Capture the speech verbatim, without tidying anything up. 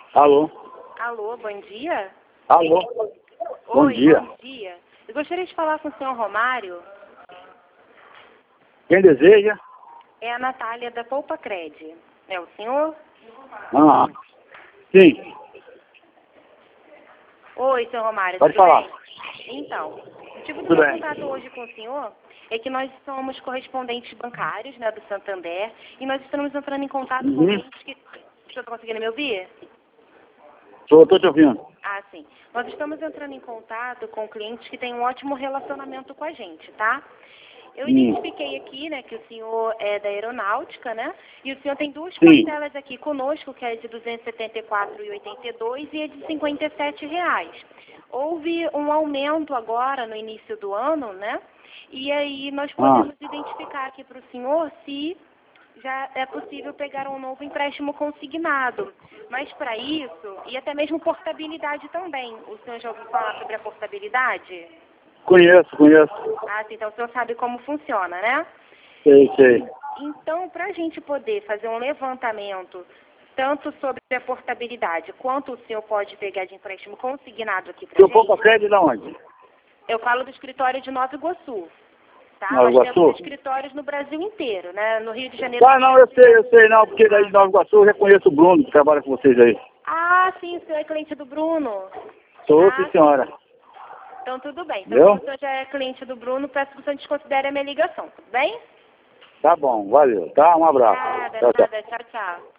Alô? Alô, bom dia? Alô? Bom Oi, dia. bom dia. Eu gostaria de falar com o senhor Romário. Quem deseja? É a Natália da Poupa Cred. É o senhor? Ah, sim. Oi, senhor Romário, Pode tudo falar. bem? Então, o motivo do Tudo meu bem. contato hoje com o senhor é que nós somos correspondentes bancários, né, do Santander, e nós estamos entrando em contato com Uhum. clientes que... O senhor está conseguindo me ouvir? Tô, tô te ouvindo. Ah, sim. Nós estamos entrando em contato com clientes que têm um ótimo relacionamento com a gente, tá? Eu Hum. identifiquei aqui, né, que o senhor é da aeronáutica, né? E o senhor tem duas Sim. parcelas aqui conosco, que é de duzentos e setenta e quatro reais e oitenta e dois centavos e é de cinquenta e sete reais. Houve um aumento agora no início do ano, né? E aí nós podemos Ah. identificar aqui para o senhor se já é possível pegar um novo empréstimo consignado. Mas para isso, e até mesmo portabilidade também. O senhor já ouviu falar sobre a portabilidade? Conheço, conheço. Ah, sim, então o senhor sabe como funciona, né? Sei, sei. Então, para a gente poder fazer um levantamento, tanto sobre a portabilidade, quanto o senhor pode pegar de empréstimo consignado aqui para a Seu gente, Poupa Cred de onde? eu falo do escritório de Nova Iguaçu. Tá? Nova Nós temos Iguaçu? escritórios no Brasil inteiro, né? No Rio de Janeiro. Ah, não, eu sei, eu sei, não, porque daí de Nova Iguaçu eu já conheço o Bruno, que trabalha com vocês aí. Ah, sim, o senhor é cliente do Bruno. Sou, Ah, sim, senhora. então tudo bem. Então, Entendeu? como o senhor já é cliente do Bruno, peço que o senhor desconsidere a minha ligação, tudo bem? Tá bom, valeu, tá? Um abraço. Nada, Tchau, tchau. nada. Tchau, tchau.